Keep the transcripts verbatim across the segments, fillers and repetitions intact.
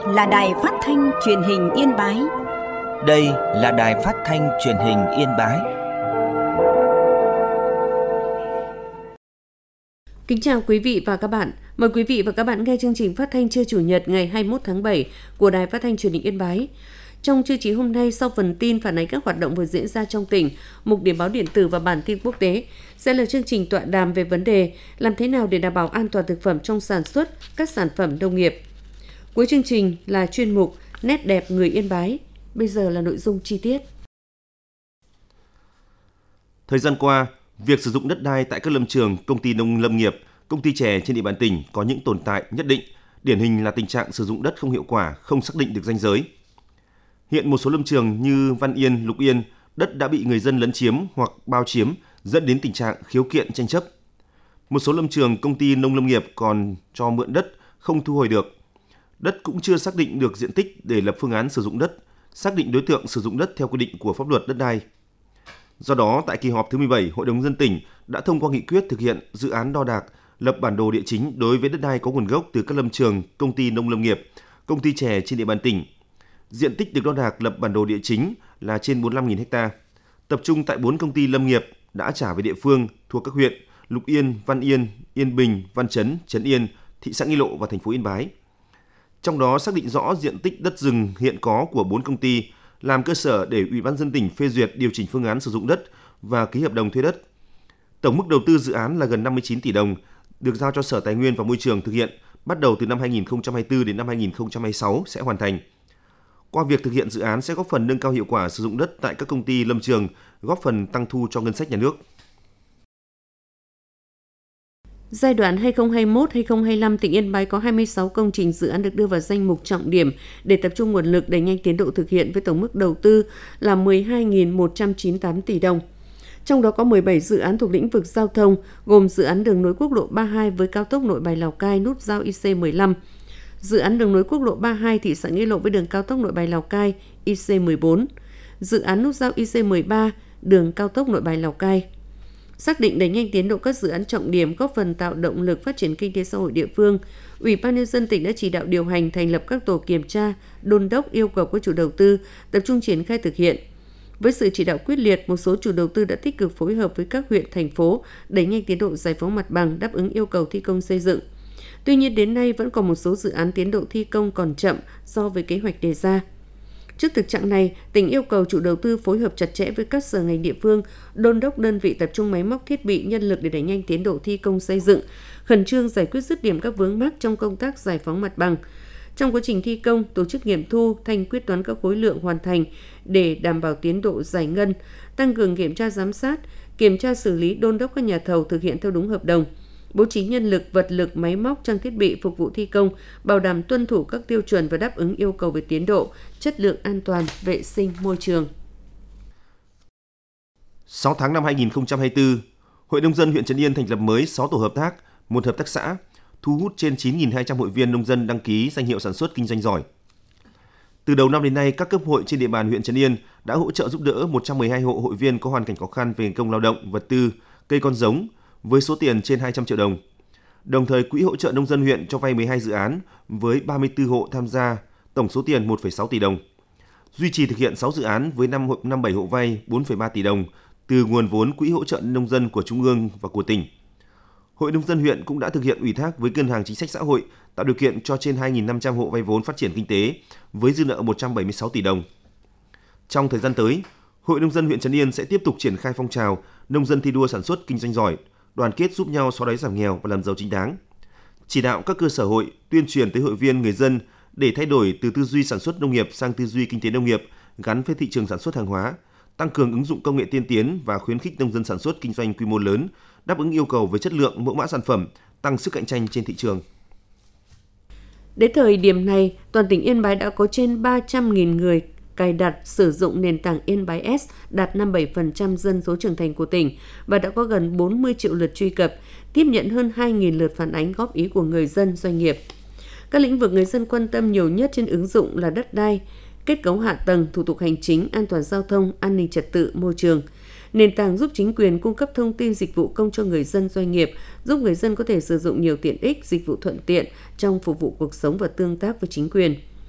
là Đài Phát thanh Truyền hình Yên Bái. Đây là Đài Phát thanh Truyền hình Yên Bái. Kính chào quý vị và các bạn. Mời quý vị và các bạn nghe chương trình phát thanh trưa Chủ nhật ngày hai mươi mốt tháng bảy của Đài Phát thanh Truyền hình Yên Bái. Trong chương trình hôm nay, sau phần tin phản ánh các hoạt động vừa diễn ra trong tỉnh, mục điểm báo điện tử và bản tin quốc tế sẽ là chương trình tọa đàm về vấn đề làm thế nào để đảm bảo an toàn thực phẩm trong sản xuất các sản phẩm nông nghiệp. Cuối chương trình là chuyên mục Nét đẹp người Yên Bái. Bây giờ là nội dung chi tiết. Thời gian qua, việc sử dụng đất đai tại các lâm trường, công ty nông lâm nghiệp, công ty chè trên địa bàn tỉnh có những tồn tại nhất định, điển hình là tình trạng sử dụng đất không hiệu quả, không xác định được ranh giới. Hiện một số lâm trường như Văn Yên, Lục Yên, đất đã bị người dân lấn chiếm hoặc bao chiếm, dẫn đến tình trạng khiếu kiện tranh chấp. Một số lâm trường, công ty nông lâm nghiệp còn cho mượn đất, không thu hồi được. Đất cũng chưa xác định được diện tích để lập phương án sử dụng đất, xác định đối tượng sử dụng đất theo quy định của pháp luật đất đai. Do đó, tại kỳ họp thứ mười bảy, Hội đồng nhân dân tỉnh đã thông qua nghị quyết thực hiện dự án đo đạc, lập bản đồ địa chính đối với đất đai có nguồn gốc từ các lâm trường, công ty nông lâm nghiệp, công ty chè trên địa bàn tỉnh. Diện tích được đo đạc lập bản đồ địa chính là trên bốn mươi lăm nghìn ha, tập trung tại bốn công ty lâm nghiệp đã trả về địa phương thuộc các huyện Lục Yên, Văn Yên, Yên Bình, Văn Chấn, Trấn Yên, thị xã Nghi Lộ và thành phố Yên Bái. Trong đó xác định rõ diện tích đất rừng hiện có của bốn công ty, làm cơ sở để Ủy ban nhân dân tỉnh phê duyệt điều chỉnh phương án sử dụng đất và ký hợp đồng thuê đất. Tổng mức đầu tư dự án là gần năm mươi chín tỷ đồng, được giao cho Sở Tài nguyên và Môi trường thực hiện, bắt đầu từ năm hai nghìn không trăm hai mươi tư đến năm hai nghìn không trăm hai mươi sáu sẽ hoàn thành. Qua việc thực hiện dự án sẽ góp phần nâng cao hiệu quả sử dụng đất tại các công ty lâm trường, góp phần tăng thu cho ngân sách nhà nước. Giai đoạn hai nghìn không trăm hai mươi mốt đến hai nghìn không trăm hai mươi lăm, tỉnh Yên Bái có hai mươi sáu công trình dự án được đưa vào danh mục trọng điểm để tập trung nguồn lực đẩy nhanh tiến độ thực hiện với tổng mức đầu tư là mười hai nghìn một trăm chín mươi tám tỷ đồng. Trong đó có mười bảy dự án thuộc lĩnh vực giao thông, gồm dự án đường nối quốc lộ ba mươi hai với cao tốc Nội Bài Lào Cai nút giao I C mười lăm, dự án đường nối quốc lộ ba mươi hai thị xã Nghi Lộ với đường cao tốc Nội Bài Lào Cai I C mười bốn, dự án nút giao I C mười ba, đường cao tốc Nội Bài Lào Cai. Xác định đẩy nhanh tiến độ các dự án trọng điểm góp phần tạo động lực phát triển kinh tế xã hội địa phương, Ủy ban nhân dân tỉnh đã chỉ đạo điều hành thành lập các tổ kiểm tra, đôn đốc yêu cầu các chủ đầu tư tập trung triển khai thực hiện. Với sự chỉ đạo quyết liệt, một số chủ đầu tư đã tích cực phối hợp với các huyện, thành phố đẩy nhanh tiến độ giải phóng mặt bằng đáp ứng yêu cầu thi công xây dựng. Tuy nhiên đến nay vẫn còn một số dự án tiến độ thi công còn chậm so với kế hoạch đề ra. Trước thực trạng này, tỉnh yêu cầu chủ đầu tư phối hợp chặt chẽ với các sở ngành địa phương, đôn đốc đơn vị tập trung máy móc thiết bị, nhân lực để đẩy nhanh tiến độ thi công xây dựng, khẩn trương giải quyết dứt điểm các vướng mắc trong công tác giải phóng mặt bằng. Trong quá trình thi công, tổ chức nghiệm thu, thanh quyết toán các khối lượng hoàn thành để đảm bảo tiến độ giải ngân, tăng cường kiểm tra giám sát, kiểm tra xử lý, đôn đốc các nhà thầu thực hiện theo đúng hợp đồng, bố trí nhân lực, vật lực, máy móc, trang thiết bị phục vụ thi công, bảo đảm tuân thủ các tiêu chuẩn và đáp ứng yêu cầu về tiến độ, chất lượng, an toàn, vệ sinh môi trường. sáu tháng năm hai nghìn không trăm hai mươi tư, Hội nông dân huyện Trấn Yên thành lập mới sáu tổ hợp tác, một hợp tác xã, thu hút trên chín nghìn hai trăm hội viên nông dân đăng ký danh hiệu sản xuất kinh doanh giỏi. Từ đầu năm đến nay, các cấp hội trên địa bàn huyện Trấn Yên đã hỗ trợ giúp đỡ một trăm mười hai hộ hội viên có hoàn cảnh khó khăn về công lao động, vật tư, cây con giống với số tiền trên hai trăm triệu đồng. Đồng thời, Quỹ hỗ trợ nông dân huyện cho vay mười hai dự án với ba mươi tư hộ tham gia, tổng số tiền một phẩy sáu tỷ đồng. Duy trì thực hiện sáu dự án với năm mươi bảy hộ vay bốn phẩy ba tỷ đồng từ nguồn vốn Quỹ hỗ trợ nông dân của Trung ương và của tỉnh. Hội nông dân huyện cũng đã thực hiện ủy thác với Ngân hàng Chính sách Xã hội tạo điều kiện cho trên hai nghìn năm trăm hộ vay vốn phát triển kinh tế với dư nợ một trăm bảy mươi sáu tỷ đồng. Trong thời gian tới, Hội nông dân huyện Trấn Yên sẽ tiếp tục triển khai phong trào nông dân thi đua sản xuất kinh doanh giỏi, đoàn kết giúp nhau xóa đói giảm nghèo và làm giàu chính đáng. Chỉ đạo các cơ sở hội tuyên truyền tới hội viên người dân để thay đổi từ tư duy sản xuất nông nghiệp sang tư duy kinh tế nông nghiệp gắn với thị trường sản xuất hàng hóa, tăng cường ứng dụng công nghệ tiên tiến và khuyến khích nông dân sản xuất kinh doanh quy mô lớn, đáp ứng yêu cầu về chất lượng, mẫu mã sản phẩm, tăng sức cạnh tranh trên thị trường. Đến thời điểm này, toàn tỉnh Yên Bái đã có trên ba trăm nghìn người cài đặt sử dụng nền tảng Yên Bái S, đạt năm mươi bảy phần trăm dân số trưởng thành của tỉnh và đã có gần bốn mươi triệu lượt truy cập, tiếp nhận hơn hai nghìn lượt phản ánh góp ý của người dân, doanh nghiệp. Các lĩnh vực người dân quan tâm nhiều nhất trên ứng dụng là đất đai, kết cấu hạ tầng, thủ tục hành chính, an toàn giao thông, an ninh trật tự, môi trường. Nền tảng giúp chính quyền cung cấp thông tin dịch vụ công cho người dân, doanh nghiệp, giúp người dân có thể sử dụng nhiều tiện ích, dịch vụ thuận tiện trong phục vụ cuộc sống và tương tác với chính quyền.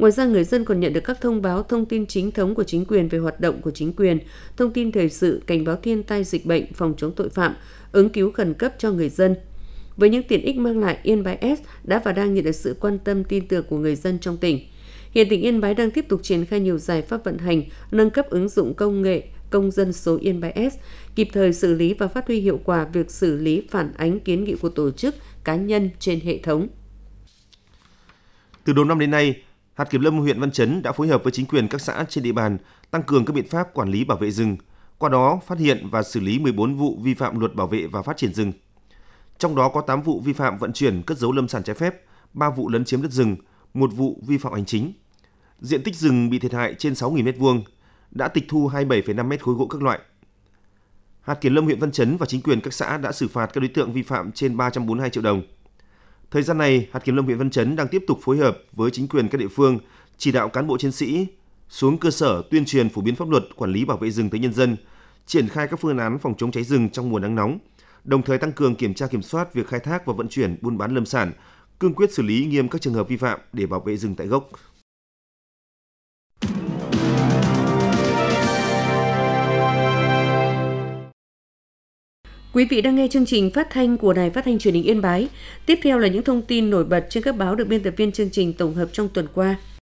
Ngoài ra, người dân còn nhận được các thông báo, thông tin chính thống của chính quyền về hoạt động của chính quyền, thông tin thời sự, cảnh báo thiên tai, dịch bệnh, phòng chống tội phạm, ứng cứu khẩn cấp cho người dân. Với những tiện ích mang lại, Yên Bái S đã và đang nhận được sự quan tâm tin tưởng của người dân trong tỉnh. Hiện tỉnh Yên Bái đang tiếp tục triển khai nhiều giải pháp vận hành, nâng cấp ứng dụng công nghệ công dân số Yên Bái S, kịp thời xử lý và phát huy hiệu quả việc xử lý phản ánh kiến nghị của tổ chức, cá nhân trên hệ thống. Từ đầu năm đến nay, Hạt Kiểm lâm huyện Văn Chấn đã phối hợp với chính quyền các xã trên địa bàn tăng cường các biện pháp quản lý bảo vệ rừng, qua đó phát hiện và xử lý mười bốn vụ vi phạm luật bảo vệ và phát triển rừng. Trong đó có tám vụ vi phạm vận chuyển cất giấu lâm sản trái phép, ba vụ lấn chiếm đất rừng, một vụ vi phạm hành chính. Diện tích rừng bị thiệt hại trên sáu nghìn mét vuông, đã tịch thu hai mươi bảy phẩy năm mét khối gỗ các loại. Hạt Kiểm lâm huyện Văn Chấn và chính quyền các xã đã xử phạt các đối tượng vi phạm trên ba trăm bốn mươi hai triệu đồng. Thời gian này, Hạt Kiểm lâm huyện Văn Chấn đang tiếp tục phối hợp với chính quyền các địa phương, chỉ đạo cán bộ chiến sĩ xuống cơ sở tuyên truyền phổ biến pháp luật quản lý bảo vệ rừng tới nhân dân, triển khai các phương án phòng chống cháy rừng trong mùa nắng nóng, đồng thời tăng cường kiểm tra kiểm soát việc khai thác và vận chuyển buôn bán lâm sản, cương quyết xử lý nghiêm các trường hợp vi phạm để bảo vệ rừng tại gốc. Quý vị đang nghe chương trình phát thanh của Đài Phát thanh Truyền hình Yên Bái. Tiếp theo là những thông tin nổi bật trên các báo được biên tập viên chương trình tổng hợp trong tuần qua.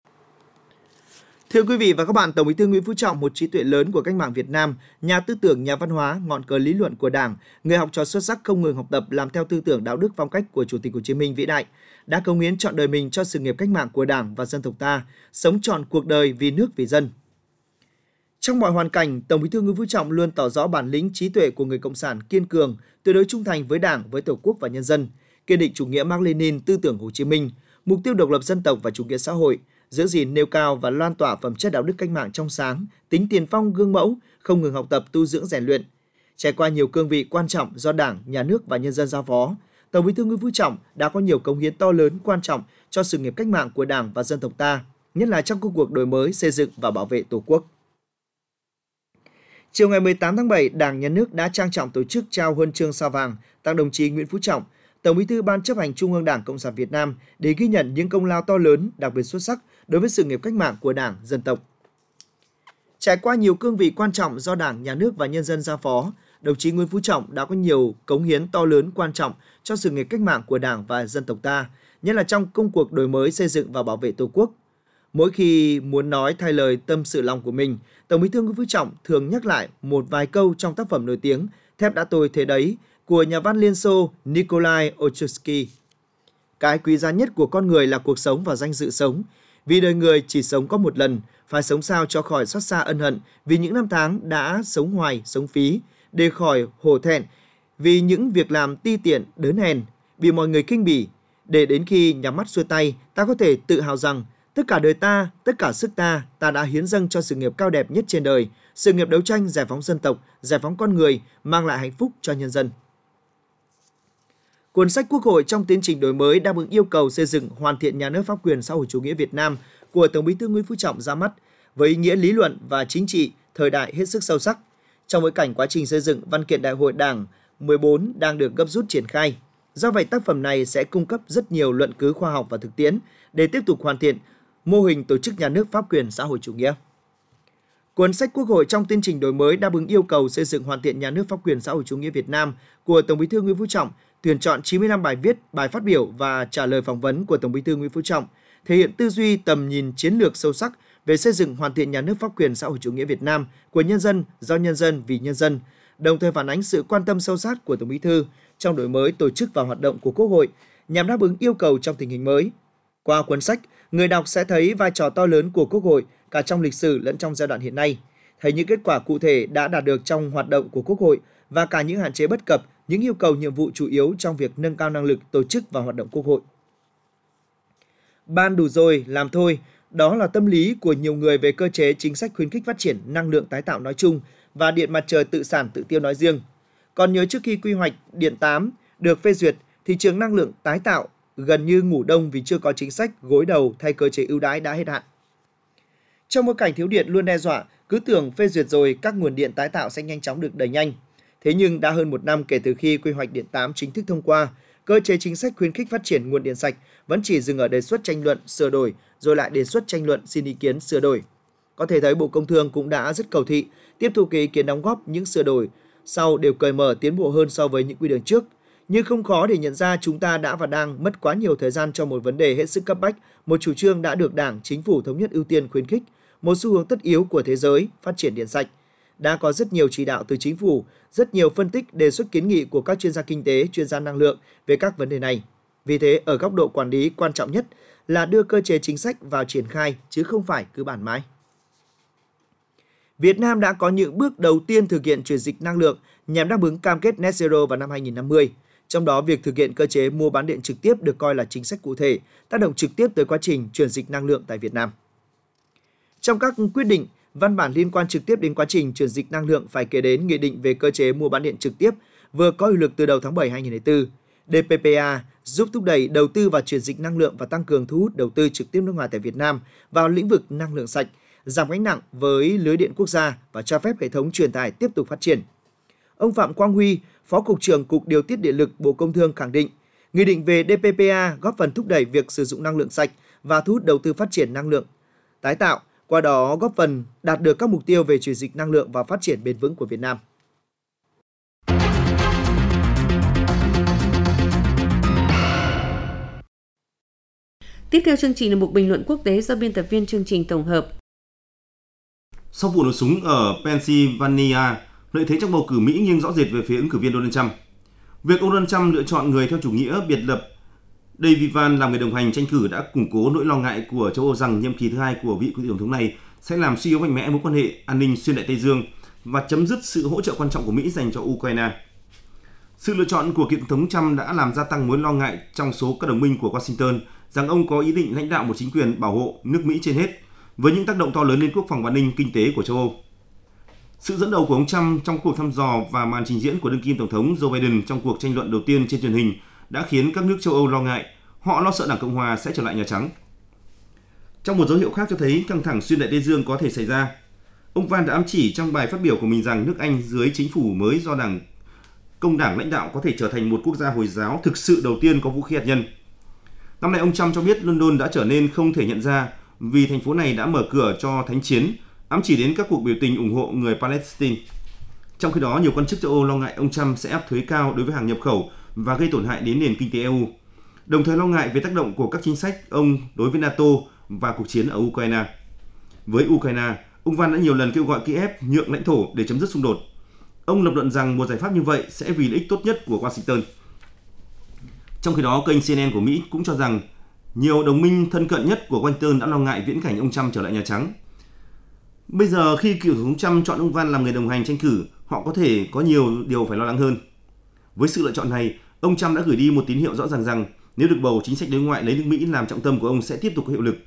Thưa quý vị và các bạn, Tổng Bí thư Nguyễn Phú Trọng, một trí tuệ lớn của cách mạng Việt Nam, nhà tư tưởng, nhà văn hóa, ngọn cờ lý luận của Đảng, người học trò xuất sắc không ngừng học tập làm theo tư tưởng, đạo đức, phong cách của Chủ tịch Hồ Chí Minh vĩ đại, đã cống hiến trọn đời mình cho sự nghiệp cách mạng của Đảng và dân tộc ta, sống trọn cuộc đời vì nước vì dân. Trong mọi hoàn cảnh, Tổng Bí thư Nguyễn Phú Trọng luôn tỏ rõ bản lĩnh trí tuệ của người cộng sản kiên cường, tuyệt đối trung thành với Đảng, với Tổ quốc và nhân dân, kiên định chủ nghĩa Mác Lênin, tư tưởng Hồ Chí Minh, mục tiêu độc lập dân tộc và chủ nghĩa xã hội, giữ gìn nêu cao và lan tỏa phẩm chất đạo đức cách mạng trong sáng, tính tiền phong gương mẫu, không ngừng học tập tu dưỡng rèn luyện. Trải qua nhiều cương vị quan trọng do Đảng, Nhà nước và nhân dân giao phó, Tổng Bí thư Nguyễn Phú Trọng đã có nhiều cống hiến to lớn quan trọng cho sự nghiệp cách mạng của Đảng và dân tộc ta, nhất là trong công cuộc đổi mới, xây dựng và bảo vệ Tổ quốc. Chiều ngày mười tám tháng bảy, Đảng, Nhà nước đã trang trọng tổ chức trao huân chương Sao vàng tặng đồng chí Nguyễn Phú Trọng, Tổng Bí thư Ban Chấp hành Trung ương Đảng Cộng sản Việt Nam để ghi nhận những công lao to lớn, đặc biệt xuất sắc đối với sự nghiệp cách mạng của Đảng, dân tộc. Trải qua nhiều cương vị quan trọng do Đảng, Nhà nước và nhân dân giao phó, đồng chí Nguyễn Phú Trọng đã có nhiều cống hiến to lớn quan trọng cho sự nghiệp cách mạng của Đảng và dân tộc ta, nhất là trong công cuộc đổi mới, xây dựng và bảo vệ Tổ quốc. Mỗi khi muốn nói thay lời tâm sự lòng của mình, Tổng Bí thư Nguyễn Phú Trọng thường nhắc lại một vài câu trong tác phẩm nổi tiếng Thép đã tôi thế đấy của nhà văn Liên Xô Nikolai Ochsky. Cái quý giá nhất của con người là cuộc sống và danh dự sống. Vì đời người chỉ sống có một lần, phải sống sao cho khỏi xót xa ân hận vì những năm tháng đã sống hoài, sống phí, để khỏi hổ thẹn vì những việc làm ti tiện, đớn hèn, bị mọi người khinh bỉ, để đến khi nhắm mắt xuôi tay, ta có thể tự hào rằng tất cả đời ta, tất cả sức ta, ta đã hiến dâng cho sự nghiệp cao đẹp nhất trên đời, sự nghiệp đấu tranh giải phóng dân tộc, giải phóng con người, mang lại hạnh phúc cho nhân dân. Cuốn sách Quốc hội trong tiến trình đổi mới đáp ứng yêu cầu xây dựng hoàn thiện nhà nước pháp quyền xã hội chủ nghĩa Việt Nam của Tổng Bí thư Nguyễn Phú Trọng ra mắt với ý nghĩa lý luận và chính trị thời đại hết sức sâu sắc. Trong bối cảnh quá trình xây dựng văn kiện Đại hội Đảng mười bốn đang được gấp rút triển khai. Do vậy, tác phẩm này sẽ cung cấp rất nhiều luận cứ khoa học và thực tiễn để tiếp tục hoàn thiện mô hình tổ chức nhà nước pháp quyền xã hội chủ nghĩa. Cuốn sách Quốc hội trong tiến trình đổi mới đáp ứng yêu cầu xây dựng hoàn thiện nhà nước pháp quyền xã hội chủ nghĩa Việt Nam của Tổng Bí thư Nguyễn Phú Trọng tuyển chọn chín mươi lăm bài viết, bài phát biểu và trả lời phỏng vấn của Tổng Bí thư Nguyễn Phú Trọng, thể hiện tư duy tầm nhìn chiến lược sâu sắc về xây dựng hoàn thiện nhà nước pháp quyền xã hội chủ nghĩa Việt Nam của nhân dân, do nhân dân, vì nhân dân, đồng thời phản ánh sự quan tâm sâu sát của Tổng Bí thư trong đổi mới tổ chức và hoạt động của Quốc hội nhằm đáp ứng yêu cầu trong tình hình mới. Qua cuốn sách, người đọc sẽ thấy vai trò to lớn của Quốc hội cả trong lịch sử lẫn trong giai đoạn hiện nay, thấy những kết quả cụ thể đã đạt được trong hoạt động của Quốc hội và cả những hạn chế bất cập, những yêu cầu nhiệm vụ chủ yếu trong việc nâng cao năng lực tổ chức và hoạt động Quốc hội. Ban đủ rồi, làm thôi, đó là tâm lý của nhiều người về cơ chế chính sách khuyến khích phát triển năng lượng tái tạo nói chung và điện mặt trời tự sản tự tiêu nói riêng. Còn nhớ trước khi quy hoạch điện tám được phê duyệt, thị trường năng lượng tái tạo gần như ngủ đông vì chưa có chính sách gối đầu thay cơ chế ưu đãi đã hết hạn. Trong bối cảnh thiếu điện luôn đe dọa, cứ tưởng phê duyệt rồi các nguồn điện tái tạo sẽ nhanh chóng được đẩy nhanh. Thế nhưng đã hơn một năm kể từ khi quy hoạch điện tám chính thức thông qua, cơ chế chính sách khuyến khích phát triển nguồn điện sạch vẫn chỉ dừng ở đề xuất tranh luận sửa đổi, rồi lại đề xuất tranh luận xin ý kiến sửa đổi. Có thể thấy Bộ Công Thương cũng đã rất cầu thị, tiếp thu ý kiến đóng góp những sửa đổi sau đều cởi mở tiến bộ hơn so với những quy định trước. Nhưng không khó để nhận ra chúng ta đã và đang mất quá nhiều thời gian cho một vấn đề hết sức cấp bách, một chủ trương đã được Đảng, Chính phủ thống nhất ưu tiên khuyến khích, một xu hướng tất yếu của thế giới, phát triển điện sạch. Đã có rất nhiều chỉ đạo từ Chính phủ, rất nhiều phân tích, đề xuất kiến nghị của các chuyên gia kinh tế, chuyên gia năng lượng về các vấn đề này. Vì thế, ở góc độ quản lý, quan trọng nhất là đưa cơ chế chính sách vào triển khai, chứ không phải cứ bàn mãi. Việt Nam đã có những bước đầu tiên thực hiện chuyển dịch năng lượng nhằm đáp ứng cam kết Net Zero vào năm hai nghìn không trăm năm mươi. Trong đó, việc thực hiện cơ chế mua bán điện trực tiếp được coi là chính sách cụ thể, tác động trực tiếp tới quá trình chuyển dịch năng lượng tại Việt Nam. Trong các quyết định, văn bản liên quan trực tiếp đến quá trình chuyển dịch năng lượng phải kể đến Nghị định về cơ chế mua bán điện trực tiếp vừa có hiệu lực từ đầu tháng bảy năm hai nghìn không trăm lẻ bốn. đê pê pê a giúp thúc đẩy đầu tư vào chuyển dịch năng lượng và tăng cường thu hút đầu tư trực tiếp nước ngoài tại Việt Nam vào lĩnh vực năng lượng sạch, giảm gánh nặng với lưới điện quốc gia và cho phép hệ thống truyền tải tiếp tục phát triển. Ông Phạm Quang Huy, Phó Cục trưởng Cục Điều tiết Điện lực Bộ Công Thương khẳng định, Nghị định về đê pê pê a góp phần thúc đẩy việc sử dụng năng lượng sạch và thu hút đầu tư phát triển năng lượng tái tạo, qua đó góp phần đạt được các mục tiêu về chuyển dịch năng lượng và phát triển bền vững của Việt Nam. Tiếp theo chương trình là mục bình luận quốc tế do biên tập viên chương trình tổng hợp. Sau vụ nổ súng ở Pennsylvania, lợi thế trong bầu cử Mỹ nghiêng rõ rệt về phía ứng cử viên Donald Trump. Việc ông Donald Trump lựa chọn người theo chủ nghĩa biệt lập David Vance làm người đồng hành tranh cử đã củng cố nỗi lo ngại của châu Âu rằng nhiệm kỳ thứ hai của vị cựu tổng thống này sẽ làm suy yếu mạnh mẽ mối quan hệ an ninh xuyên Đại Tây Dương và chấm dứt sự hỗ trợ quan trọng của Mỹ dành cho Ukraine. Sự lựa chọn của cựu tổng thống Trump đã làm gia tăng mối lo ngại trong số các đồng minh của Washington rằng ông có ý định lãnh đạo một chính quyền bảo hộ nước Mỹ trên hết, với những tác động to lớn lên quốc phòng và an ninh kinh tế của châu Âu. Sự dẫn đầu của ông Trump trong cuộc thăm dò và màn trình diễn của đương kim tổng thống Joe Biden trong cuộc tranh luận đầu tiên trên truyền hình đã khiến các nước châu Âu lo ngại. Họ lo sợ Đảng Cộng hòa sẽ trở lại Nhà Trắng. Trong một dấu hiệu khác cho thấy căng thẳng xuyên Đại Tây Dương có thể xảy ra, ông Vance đã ám chỉ trong bài phát biểu của mình rằng nước Anh dưới chính phủ mới do Đảng Công đảng lãnh đạo có thể trở thành một quốc gia Hồi giáo thực sự đầu tiên có vũ khí hạt nhân. Năm nay, ông Trump cho biết London đã trở nên không thể nhận ra vì thành phố này đã mở cửa cho thánh chiến, ám chỉ đến các cuộc biểu tình ủng hộ người Palestine. Trong khi đó, nhiều quan chức châu Âu lo ngại ông Trump sẽ áp thuế cao đối với hàng nhập khẩu và gây tổn hại đến nền kinh tế e u, đồng thời lo ngại về tác động của các chính sách ông đối với NATO và cuộc chiến ở Ukraine. Với Ukraine, ông Vance đã nhiều lần kêu gọi Kiev nhượng lãnh thổ để chấm dứt xung đột. Ông lập luận rằng một giải pháp như vậy sẽ vì lợi ích tốt nhất của Washington. Trong khi đó, kênh xê en en của Mỹ cũng cho rằng nhiều đồng minh thân cận nhất của Washington đã lo ngại viễn cảnh ông Trump trở lại Nhà Trắng. Bây giờ khi cựu tổng thống Trump chọn ông Vance làm người đồng hành tranh cử, họ có thể có nhiều điều phải lo lắng hơn. Với sự lựa chọn này, ông Trump đã gửi đi một tín hiệu rõ ràng rằng nếu được bầu, chính sách đối ngoại lấy nước Mỹ làm trọng tâm của ông sẽ tiếp tục có hiệu lực.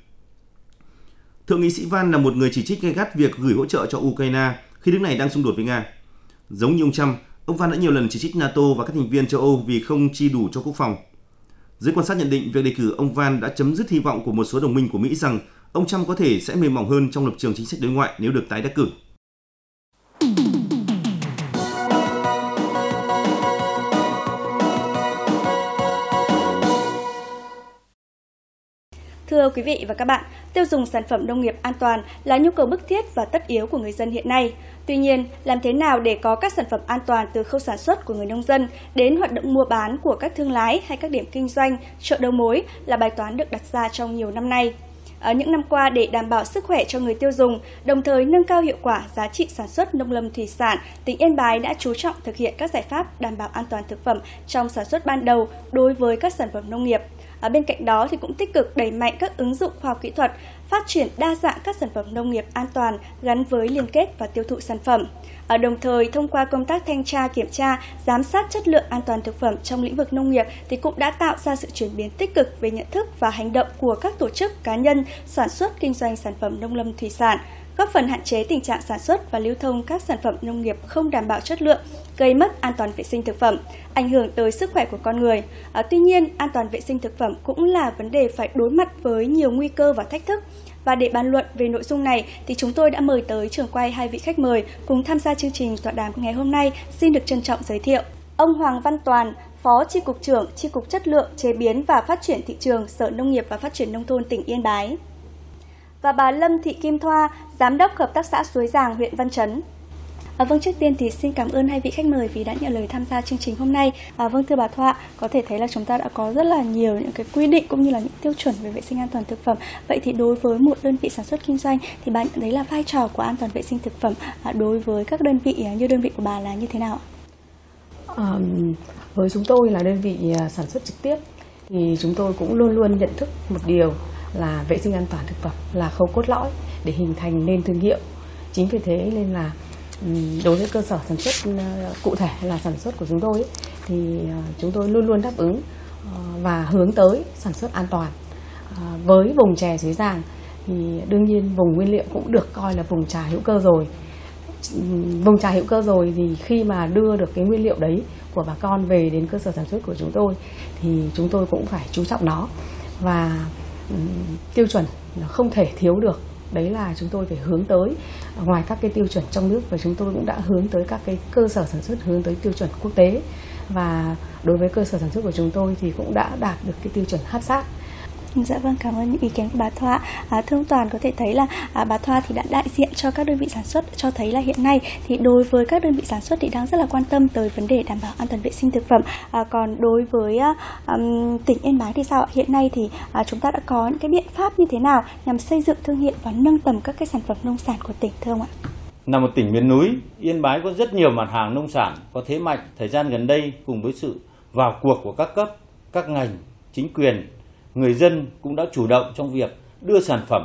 Thượng nghị sĩ Vance là một người chỉ trích gay gắt việc gửi hỗ trợ cho Ukraine khi nước này đang xung đột với Nga. Giống như ông Trump, ông Vance đã nhiều lần chỉ trích NATO và các thành viên châu Âu vì không chi đủ cho quốc phòng. Giới quan sát nhận định việc đề cử ông Vance đã chấm dứt hy vọng của một số đồng minh của Mỹ rằng ông Trump có thể sẽ mềm mỏng hơn trong lập trường chính sách đối ngoại nếu được tái đắc cử. Thưa quý vị và các bạn, tiêu dùng sản phẩm nông nghiệp an toàn là nhu cầu bức thiết và tất yếu của người dân hiện nay. Tuy nhiên, làm thế nào để có các sản phẩm an toàn từ khâu sản xuất của người nông dân đến hoạt động mua bán của các thương lái hay các điểm kinh doanh, chợ đầu mối là bài toán được đặt ra trong nhiều năm nay. Ở những năm qua, để đảm bảo sức khỏe cho người tiêu dùng, đồng thời nâng cao hiệu quả giá trị sản xuất nông lâm thủy sản, tỉnh Yên Bái đã chú trọng thực hiện các giải pháp đảm bảo an toàn thực phẩm trong sản xuất ban đầu đối với các sản phẩm nông nghiệp. Ở bên cạnh đó thì cũng tích cực đẩy mạnh các ứng dụng khoa học kỹ thuật, phát triển đa dạng các sản phẩm nông nghiệp an toàn gắn với liên kết và tiêu thụ sản phẩm. Ở đồng thời, thông qua công tác thanh tra, kiểm tra, giám sát chất lượng an toàn thực phẩm trong lĩnh vực nông nghiệp thì cũng đã tạo ra sự chuyển biến tích cực về nhận thức và hành động của các tổ chức, cá nhân sản xuất kinh doanh sản phẩm nông lâm thủy sản, góp phần hạn chế tình trạng sản xuất và lưu thông các sản phẩm nông nghiệp không đảm bảo chất lượng, gây mất an toàn vệ sinh thực phẩm, ảnh hưởng tới sức khỏe của con người. À, tuy nhiên, an toàn vệ sinh thực phẩm cũng là vấn đề phải đối mặt với nhiều nguy cơ và thách thức. Và để bàn luận về nội dung này thì chúng tôi đã mời tới trường quay hai vị khách mời cùng tham gia chương trình tọa đàm ngày hôm nay. Xin được trân trọng giới thiệu. Ông Hoàng Văn Toàn, Phó Chi cục trưởng Chi cục Chất lượng, Chế biến và Phát triển thị trường, Sở Nông nghiệp và Phát triển Nông thôn tỉnh Yên Bái. Và bà Lâm Thị Kim Thoa, Giám đốc Hợp tác xã Suối Giàng, huyện Văn Chấn. À, vâng, trước tiên thì xin cảm ơn hai vị khách mời vì đã nhận lời tham gia chương trình hôm nay. À, vâng, thưa bà Thoa, có thể thấy là chúng ta đã có rất là nhiều những cái quy định cũng như là những tiêu chuẩn về vệ sinh an toàn thực phẩm. Vậy thì đối với một đơn vị sản xuất kinh doanh thì bà nhận thấy là vai trò của an toàn vệ sinh thực phẩm à, đối với các đơn vị như đơn vị của bà là như thế nào? À, với chúng tôi là đơn vị sản xuất trực tiếp thì chúng tôi cũng luôn luôn nhận thức một điều là vệ sinh an toàn thực phẩm là khâu cốt lõi để hình thành nên thương hiệu. Chính vì thế nên là đối với cơ sở sản xuất cụ thể là sản xuất của chúng tôi ấy, thì chúng tôi luôn luôn đáp ứng và hướng tới sản xuất an toàn. Với vùng chè Suối Giàng thì đương nhiên vùng nguyên liệu cũng được coi là vùng trà hữu cơ rồi. Vùng trà hữu cơ rồi thì khi mà đưa được cái nguyên liệu đấy của bà con về đến cơ sở sản xuất của chúng tôi thì chúng tôi cũng phải chú trọng nó, và um, tiêu chuẩn không thể thiếu được. Đấy là chúng tôi phải hướng tới, ngoài các cái tiêu chuẩn trong nước, và chúng tôi cũng đã hướng tới các cái cơ sở sản xuất hướng tới tiêu chuẩn quốc tế. Và đối với cơ sở sản xuất của chúng tôi thì cũng đã đạt được cái tiêu chuẩn hát sát. Dạ vâng, cảm ơn những ý kiến của bà Thoa. À, thưa ông Toàn, có thể thấy là à, bà Thoa thì đã đại diện cho các đơn vị sản xuất, cho thấy là hiện nay thì đối với các đơn vị sản xuất thì đang rất là quan tâm tới vấn đề đảm bảo an toàn vệ sinh thực phẩm. À, còn đối với à, um, tỉnh Yên Bái thì sao ạ? Hiện nay thì à, chúng ta đã có những cái biện pháp như thế nào nhằm xây dựng thương hiệu và nâng tầm các cái sản phẩm nông sản của tỉnh, thưa ông ạ? Là một tỉnh miền núi, Yên Bái có rất nhiều mặt hàng nông sản có thế mạnh. Thời gian gần đây, cùng với sự vào cuộc của các cấp, các ngành, chính quyền, người dân cũng đã chủ động trong việc đưa sản phẩm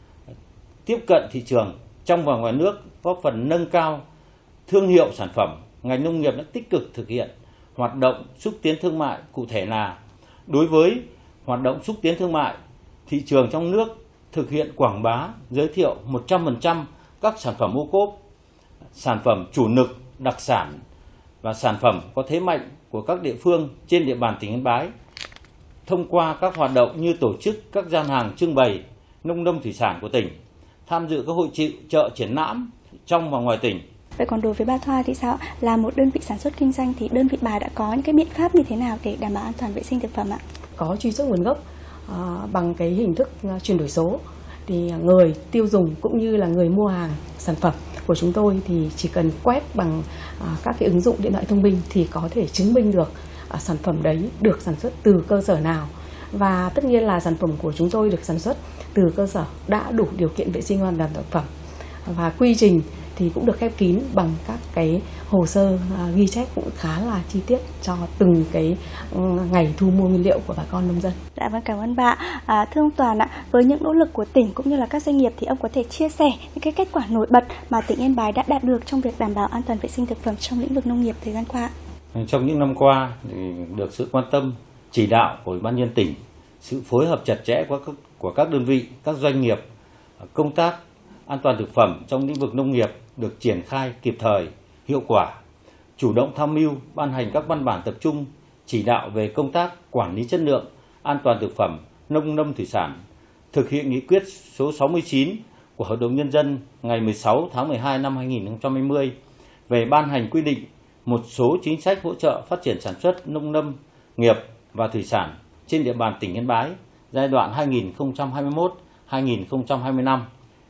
tiếp cận thị trường trong và ngoài nước, góp phần nâng cao thương hiệu sản phẩm. Ngành nông nghiệp đã tích cực thực hiện hoạt động xúc tiến thương mại, cụ thể là đối với hoạt động xúc tiến thương mại, thị trường trong nước thực hiện quảng bá, giới thiệu một trăm phần trăm các sản phẩm ô cốp, sản phẩm chủ lực, đặc sản và sản phẩm có thế mạnh của các địa phương trên địa bàn tỉnh Yên Bái. Thông qua các hoạt động như tổ chức các gian hàng trưng bày nông lâm thủy sản của tỉnh, tham dự các hội chợ triển lãm trong và ngoài tỉnh. Vậy còn đối với bà Thoa thì sao? Là một đơn vị sản xuất kinh doanh thì đơn vị bà đã có những cái biện pháp như thế nào để đảm bảo an toàn vệ sinh thực phẩm ạ? Có truy xuất nguồn gốc à, bằng cái hình thức chuyển đổi số, thì người tiêu dùng cũng như là người mua hàng sản phẩm của chúng tôi thì chỉ cần quét bằng à, các cái ứng dụng điện thoại thông minh thì có thể chứng minh được à, sản phẩm đấy được sản xuất từ cơ sở nào. Và tất nhiên là sản phẩm của chúng tôi được sản xuất từ cơ sở đã đủ điều kiện vệ sinh an toàn thực phẩm, và quy trình thì cũng được khép kín bằng các cái hồ sơ à, ghi chép cũng khá là chi tiết cho từng cái ngày thu mua nguyên liệu của bà con nông dân. Dạ vâng, cảm ơn bà. À, thưa ông Toàn ạ, với những nỗ lực của tỉnh cũng như là các doanh nghiệp thì ông có thể chia sẻ những cái kết quả nổi bật mà tỉnh Yên Bái đã đạt được trong việc đảm bảo an toàn vệ sinh thực phẩm trong lĩnh vực nông nghiệp thời gian qua? Trong những năm qua thì được sự quan tâm chỉ đạo của Ủy ban nhân dân tỉnh, sự phối hợp chặt chẽ của các, của các đơn vị, các doanh nghiệp, công tác an toàn thực phẩm trong lĩnh vực nông nghiệp được triển khai kịp thời, hiệu quả, chủ động tham mưu ban hành các văn bản tập trung chỉ đạo về công tác quản lý chất lượng an toàn thực phẩm nông lâm thủy sản, thực hiện nghị quyết số sáu mươi chín của Hội đồng Nhân dân ngày mười sáu tháng mười hai năm hai nghìn không trăm hai mươi về ban hành quy định một số chính sách hỗ trợ phát triển sản xuất nông lâm nghiệp và thủy sản trên địa bàn tỉnh Yên Bái giai đoạn hai nghìn không trăm hai mươi mốt đến hai nghìn không trăm hai mươi lăm.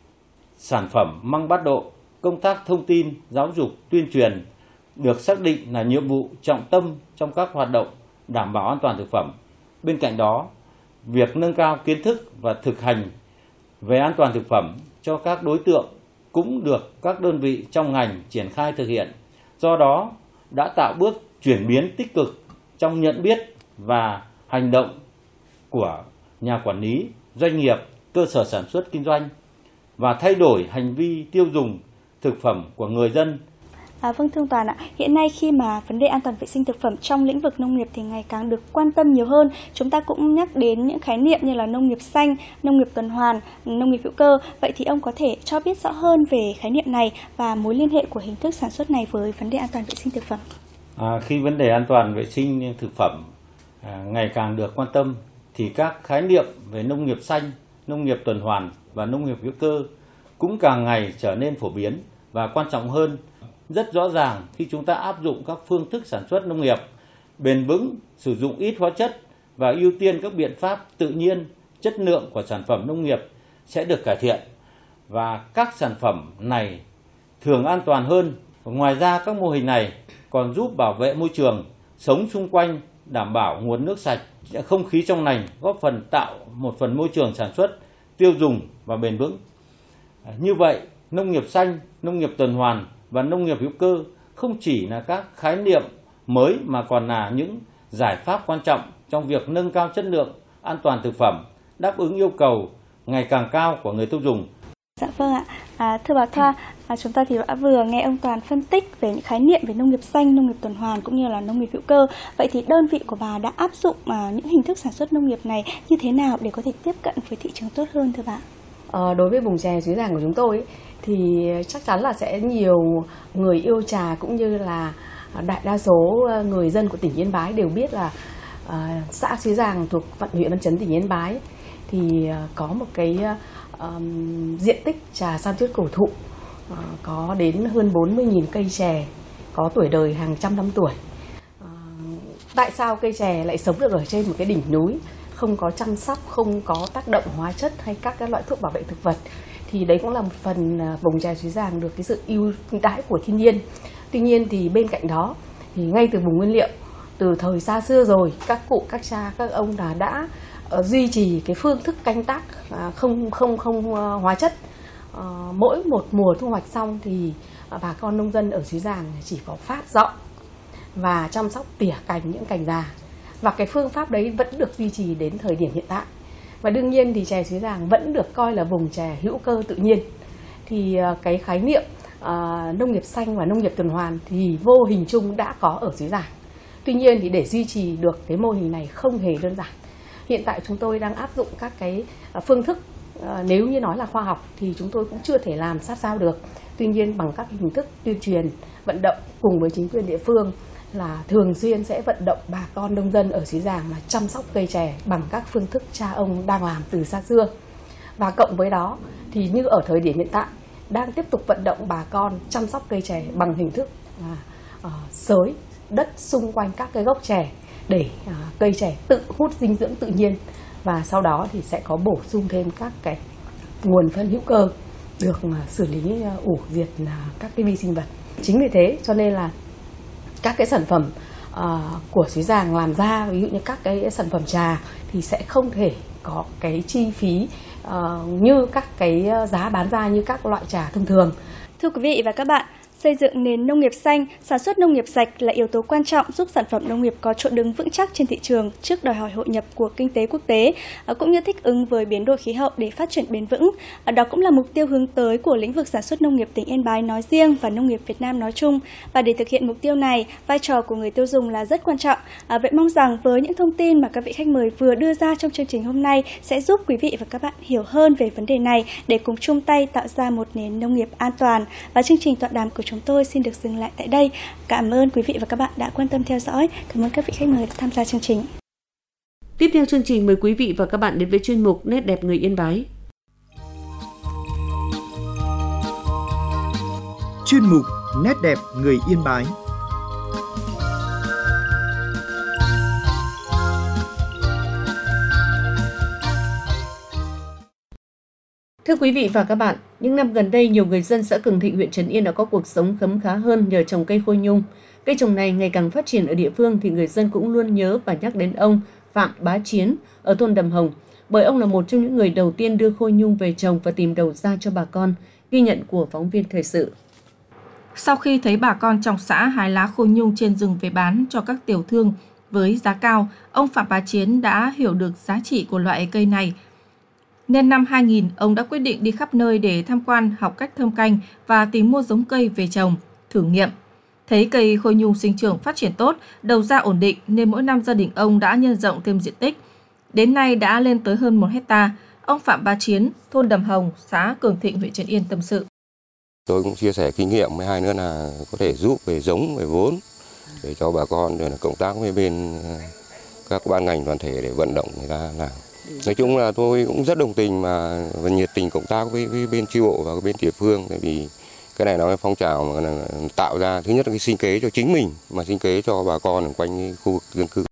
Sản phẩm măng bát độ, công tác thông tin, giáo dục, tuyên truyền được xác định là nhiệm vụ trọng tâm trong các hoạt động đảm bảo an toàn thực phẩm. Bên cạnh đó, việc nâng cao kiến thức và thực hành về an toàn thực phẩm cho các đối tượng cũng được các đơn vị trong ngành triển khai thực hiện. Do đó, đã tạo bước chuyển biến tích cực trong nhận biết và hành động của nhà quản lý, doanh nghiệp, cơ sở sản xuất kinh doanh và thay đổi hành vi tiêu dùng thực phẩm của người dân. À, vâng, thưa ông Toàn ạ, hiện nay khi mà vấn đề an toàn vệ sinh thực phẩm trong lĩnh vực nông nghiệp thì ngày càng được quan tâm nhiều hơn, chúng ta cũng nhắc đến những khái niệm như là nông nghiệp xanh, nông nghiệp tuần hoàn, nông nghiệp hữu cơ. Vậy thì ông có thể cho biết rõ hơn về khái niệm này và mối liên hệ của hình thức sản xuất này với vấn đề an toàn vệ sinh thực phẩm? À, khi vấn đề an toàn vệ sinh thực phẩm à, ngày càng được quan tâm thì các khái niệm về nông nghiệp xanh, nông nghiệp tuần hoàn và nông nghiệp hữu cơ cũng càng ngày trở nên phổ biến và quan trọng hơn. rất rõ ràng khi chúng ta áp dụng các phương thức sản xuất nông nghiệp bền vững, sử dụng ít hóa chất và ưu tiên các biện pháp tự nhiên, chất lượng của sản phẩm nông nghiệp sẽ được cải thiện và các sản phẩm này thường an toàn hơn. Ngoài ra, các mô hình này còn giúp bảo vệ môi trường, sống xung quanh, đảm bảo nguồn nước sạch, không khí trong lành, góp phần tạo một phần môi trường sản xuất, tiêu dùng và bền vững. Như vậy, nông nghiệp xanh, nông nghiệp tuần hoàn và nông nghiệp hữu cơ không chỉ là các khái niệm mới mà còn là những giải pháp quan trọng trong việc nâng cao chất lượng, an toàn thực phẩm, đáp ứng yêu cầu ngày càng cao của người tiêu dùng. Dạ vâng ạ. À, thưa bà Thoa, à, chúng ta thì đã vừa nghe ông Toàn phân tích về những khái niệm về nông nghiệp xanh, nông nghiệp tuần hoàn cũng như là nông nghiệp hữu cơ. Vậy thì đơn vị của bà đã áp dụng à, những hình thức sản xuất nông nghiệp này như thế nào để có thể tiếp cận với thị trường tốt hơn thưa bà? Ờ, đối với vùng chè Suối Giàng của chúng tôi ấy, thì chắc chắn là sẽ nhiều người yêu trà cũng như là đại đa số người dân của tỉnh Yên Bái đều biết là uh, xã Suối Giàng thuộc huyện Văn Chấn tỉnh Yên Bái thì uh, có một cái um, diện tích trà san tuyết cổ thụ uh, có đến hơn bốn mươi nghìn cây chè có tuổi đời hàng trăm năm tuổi. Uh, tại sao cây chè lại sống được ở trên một cái đỉnh núi, không có chăm sóc, không có tác động hóa chất hay các cái loại thuốc bảo vệ thực vật? Thì đấy cũng là một phần vùng chè Suối Giàng được cái sự ưu đãi của thiên nhiên. Tuy nhiên thì bên cạnh đó thì ngay từ vùng nguyên liệu, từ thời xa xưa rồi, các cụ, các cha, các ông đã đã uh, duy trì cái phương thức canh tác uh, không không không uh, hóa chất. Uh, mỗi một mùa thu hoạch xong thì uh, bà con nông dân ở Suối Giàng chỉ có phát dọn và chăm sóc tỉa cành những cành già. Và cái phương pháp đấy vẫn được duy trì đến thời điểm hiện tại. Và đương nhiên thì chè Suối Giàng vẫn được coi là vùng chè hữu cơ tự nhiên. Thì uh, cái khái niệm uh, nông nghiệp xanh và nông nghiệp tuần hoàn thì vô hình chung đã có ở Suối Giàng. Tuy nhiên thì để duy trì được cái mô hình này không hề đơn giản. Hiện tại chúng tôi đang áp dụng các cái uh, phương thức, uh, nếu như nói là khoa học thì chúng tôi cũng chưa thể làm sát sao được. Tuy nhiên bằng các hình thức tuyên truyền, vận động cùng với chính quyền địa phương là thường xuyên sẽ vận động bà con nông dân ở Suối Giàng là chăm sóc cây chè bằng các phương thức cha ông đang làm từ xa xưa. Và cộng với đó thì như ở thời điểm hiện tại đang tiếp tục vận động bà con chăm sóc cây chè bằng hình thức là uh, xới đất xung quanh các cái gốc chè để uh, cây chè tự hút dinh dưỡng tự nhiên, và sau đó thì sẽ có bổ sung thêm các cái nguồn phân hữu cơ được uh, xử lý uh, ủ diệt uh, các cái vi sinh vật. Chính vì thế cho nên là các cái sản phẩm uh, của Suối Giàng làm ra, ví dụ như các cái sản phẩm trà thì sẽ không thể có cái chi phí uh, như các cái giá bán ra như các loại trà thông thường. Thưa quý vị và các bạn, xây dựng nền nông nghiệp xanh, sản xuất nông nghiệp sạch là yếu tố quan trọng giúp sản phẩm nông nghiệp có chỗ đứng vững chắc trên thị trường trước đòi hỏi hội nhập của kinh tế quốc tế, cũng như thích ứng với biến đổi khí hậu để phát triển bền vững. Đó cũng là mục tiêu hướng tới của lĩnh vực sản xuất nông nghiệp tỉnh Yên Bái nói riêng và nông nghiệp Việt Nam nói chung. Và để thực hiện mục tiêu này, vai trò của người tiêu dùng là rất quan trọng. Vậy mong rằng với những thông tin mà các vị khách mời vừa đưa ra trong chương trình hôm nay sẽ giúp quý vị và các bạn hiểu hơn về vấn đề này để cùng chung tay tạo ra một nền nông nghiệp an toàn. Và chương trình tọa đàm của chúng tôi xin được dừng lại tại đây. Cảm ơn quý vị và các bạn đã quan tâm theo dõi. Cảm ơn các vị khách mời đã tham gia chương trình. Tiếp theo chương trình, mời quý vị và các bạn đến với chuyên mục Nét đẹp người Yên Bái. Chuyên mục Nét đẹp người Yên Bái. Thưa quý vị và các bạn, những năm gần đây, nhiều người dân xã Cường Thịnh, huyện Trấn Yên đã có cuộc sống khấm khá hơn nhờ trồng cây khôi nhung. Cây trồng này ngày càng phát triển ở địa phương thì người dân cũng luôn nhớ và nhắc đến ông Phạm Bá Chiến ở thôn Đầm Hồng, bởi ông là một trong những người đầu tiên đưa khôi nhung về trồng và tìm đầu ra cho bà con. Ghi nhận của phóng viên thời sự. Sau khi thấy bà con trong xã hái lá khôi nhung trên rừng về bán cho các tiểu thương với giá cao, ông Phạm Bá Chiến đã hiểu được giá trị của loại cây này. Nên năm hai nghìn, ông đã quyết định đi khắp nơi để tham quan, học cách thâm canh và tìm mua giống cây về trồng, thử nghiệm. Thấy cây khôi nhung sinh trưởng phát triển tốt, đầu ra ổn định nên mỗi năm gia đình ông đã nhân rộng thêm diện tích. Đến nay đã lên tới hơn một hecta. Ông Phạm Bá Chiến, thôn Đầm Hồng, xã Cường Thịnh, huyện Trấn Yên tâm sự. Tôi cũng chia sẻ kinh nghiệm với hai nữa là có thể giúp về giống, về vốn để cho bà con, rồi là cộng tác với bên các ban ngành đoàn thể để vận động người ta làm. Nói chung là tôi cũng rất đồng tình mà và nhiệt tình cộng tác với, với bên chi bộ và bên địa phương, tại vì Cái này nó là phong trào mà tạo ra thứ nhất là cái sinh kế cho chính mình, mà sinh kế cho bà con ở quanh khu vực dân cư.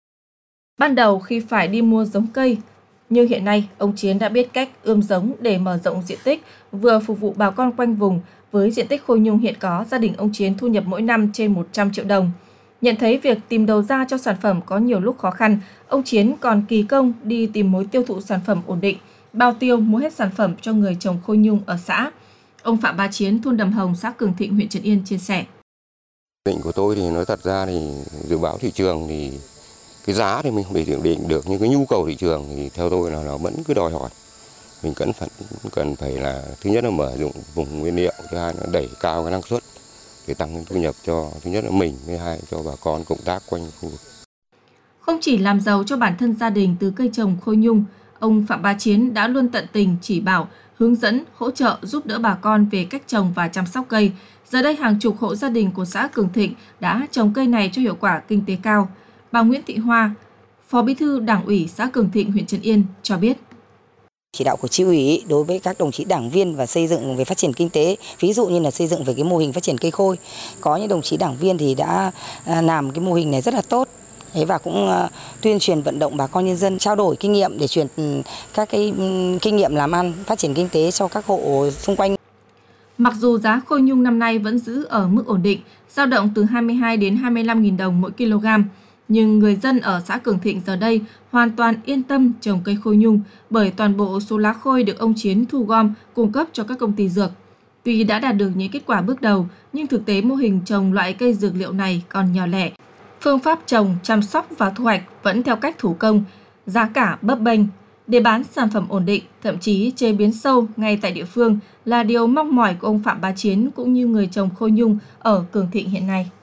Ban đầu khi phải đi mua giống cây, nhưng hiện nay ông Chiến đã biết cách ươm giống để mở rộng diện tích, vừa phục vụ bà con quanh vùng. Với diện tích khôi nhung hiện có, gia đình ông Chiến thu nhập mỗi năm trên một trăm triệu đồng. Nhận thấy việc tìm đầu ra cho sản phẩm có nhiều lúc khó khăn, ông Chiến còn kỳ công đi tìm mối tiêu thụ sản phẩm ổn định, bao tiêu mua hết sản phẩm cho người trồng khôi nhung ở xã. Ông Phạm Bá Chiến, thôn Đầm Hồng, xã Cường Thịnh, huyện Trấn Yên chia sẻ. Định của tôi thì nói thật ra thì dự báo thị trường thì cái giá thì mình không thể định định được, nhưng cái nhu cầu thị trường thì theo tôi là nó vẫn cứ đòi hỏi. Mình cần phải, cần phải là thứ nhất là mở rộng vùng nguyên liệu, thứ hai là đẩy cao cái năng suất để tăng thu nhập cho thứ nhất là mình, thứ hai cho bà con cộng tác quanh khu vực. Không chỉ làm giàu cho bản thân gia đình từ cây trồng khôi nhung, ông Phạm Bá Chiến đã luôn tận tình chỉ bảo, hướng dẫn, hỗ trợ giúp đỡ bà con về cách trồng và chăm sóc cây. Giờ đây hàng chục hộ gia đình của xã Cường Thịnh đã trồng cây này cho hiệu quả kinh tế cao. Bà Nguyễn Thị Hoa, Phó Bí thư Đảng ủy xã Cường Thịnh, huyện Trấn Yên cho biết. Chỉ đạo của Chi ủy đối với các đồng chí đảng viên và xây dựng về phát triển kinh tế, ví dụ như là xây dựng về cái mô hình phát triển cây khôi. Có những đồng chí đảng viên thì đã làm cái mô hình này rất là tốt. Thế và cũng tuyên truyền vận động bà con nhân dân trao đổi kinh nghiệm để truyền các cái kinh nghiệm làm ăn, phát triển kinh tế cho các hộ xung quanh. Mặc dù giá khôi nhung năm nay vẫn giữ ở mức ổn định, dao động từ hai mươi hai đến hai mươi lăm nghìn đồng mỗi kg, nhưng người dân ở xã Cường Thịnh giờ đây hoàn toàn yên tâm trồng cây khôi nhung bởi toàn bộ số lá khôi được ông Chiến thu gom cung cấp cho các công ty dược. Tuy đã đạt được những kết quả bước đầu, nhưng thực tế mô hình trồng loại cây dược liệu này còn nhỏ lẻ. Phương pháp trồng, chăm sóc và thu hoạch vẫn theo cách thủ công, giá cả bấp bênh. Để bán sản phẩm ổn định, thậm chí chế biến sâu ngay tại địa phương là điều mong mỏi của ông Phạm Bá Chiến cũng như người trồng khôi nhung ở Cường Thịnh hiện nay.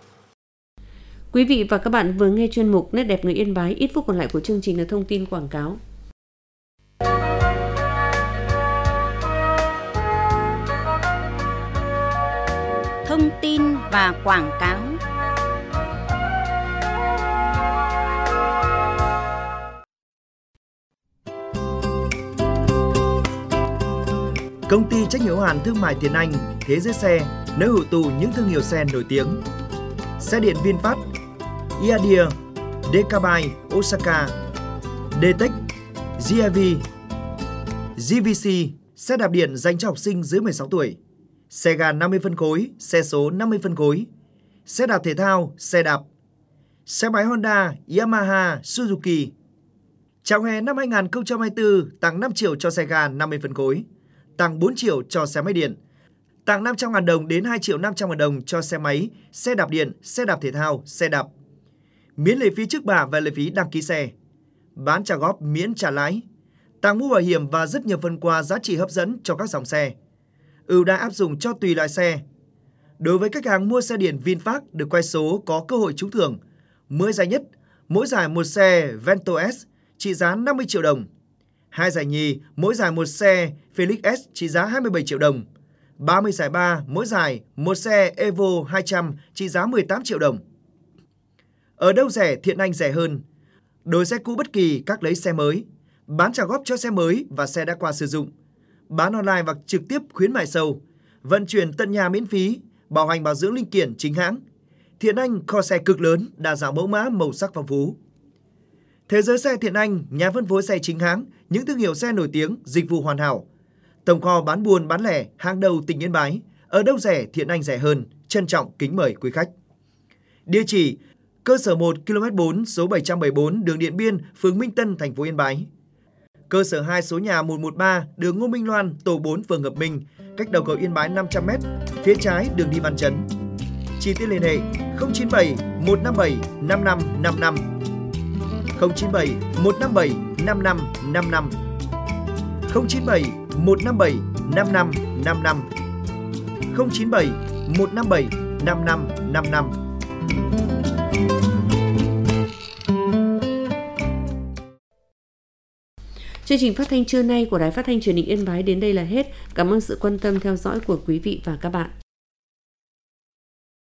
Quý vị và các bạn vừa nghe chuyên mục Nét đẹp người Yên Bái. Ít phút còn lại của chương trình là thông tin quảng cáo. Thông tin và quảng cáo. Công ty trách nhiệm hữu hạn thương mại Tiến Anh, Thế giới xe, nơi hội tụ những thương hiệu xe nổi tiếng. Xe điện VinFast, Iadia, Decabai, Osaka, D-Tech, giê i vê, giê vê xê, xe đạp điện dành cho học sinh dưới mười sáu tuổi, xe ga năm mươi phân khối, xe số năm mươi phân khối, xe đạp thể thao, xe đạp, xe máy Honda, Yamaha, Suzuki. Chào hè năm hai không hai tư tặng năm triệu cho xe ga năm mươi phân khối, tặng bốn triệu cho xe máy điện, tặng năm trăm nghìn đồng đến hai triệu năm trăm nghìn đồng cho xe máy, xe đạp điện, xe đạp thể thao, xe đạp. Miễn lệ phí trước bạ và lệ phí đăng ký xe. Bán trả góp miễn trả lãi. Tặng mũ bảo hiểm và rất nhiều phần quà giá trị hấp dẫn cho các dòng xe. Ưu đãi áp dụng cho tùy loại xe. Đối với khách hàng mua xe điện VinFast được quay số có cơ hội trúng thưởng. mười giải nhất, mỗi giải một xe Vento S trị giá năm mươi triệu đồng. Hai giải nhì, mỗi giải một xe Felix S trị giá hai mươi bảy triệu đồng. ba mươi giải ba, mỗi giải một xe Evo hai trăm trị giá mười tám triệu đồng. Ở đâu rẻ Thiện Anh rẻ hơn. Đổi xe cũ bất kỳ các lấy xe mới. Bán trả góp cho xe mới và xe đã qua sử dụng. Bán online hoặc trực tiếp khuyến mại sâu. Vận chuyển tận nhà miễn phí. Bảo hành bảo dưỡng linh kiện chính hãng. Thiện Anh kho xe cực lớn, đa dạng mẫu mã, màu sắc phong phú. Thế giới xe Thiện Anh, nhà phân phối xe chính hãng, những thương hiệu xe nổi tiếng, dịch vụ hoàn hảo. Tổng kho bán buôn bán lẻ, hàng đầu tỉnh Yên Bái. Ở đâu rẻ Thiện Anh rẻ hơn. Trân trọng kính mời quý khách. Địa chỉ: cơ sở một, ki lô mét bốn, số bảy trăm bảy mươi bốn, đường Điện Biên, phường Minh Tân, thành phố Yên Bái. Cơ sở hai, số nhà một một ba, đường Ngô Minh Loan, tổ bốn, phường Hợp Minh, cách đầu cầu Yên Bái năm trăm mét, phía trái đường đi Văn Chấn. Chi tiết liên hệ không chín bảy một năm bảy năm năm năm năm, không chín bảy một năm bảy năm năm năm năm, không chín bảy một năm bảy năm năm năm năm, không chín bảy một năm bảy năm năm năm năm. Chương trình phát thanh trưa nay của Đài Phát thanh Truyền hình Yên Bái đến đây là hết. Cảm ơn sự quan tâm theo dõi của quý vị và các bạn.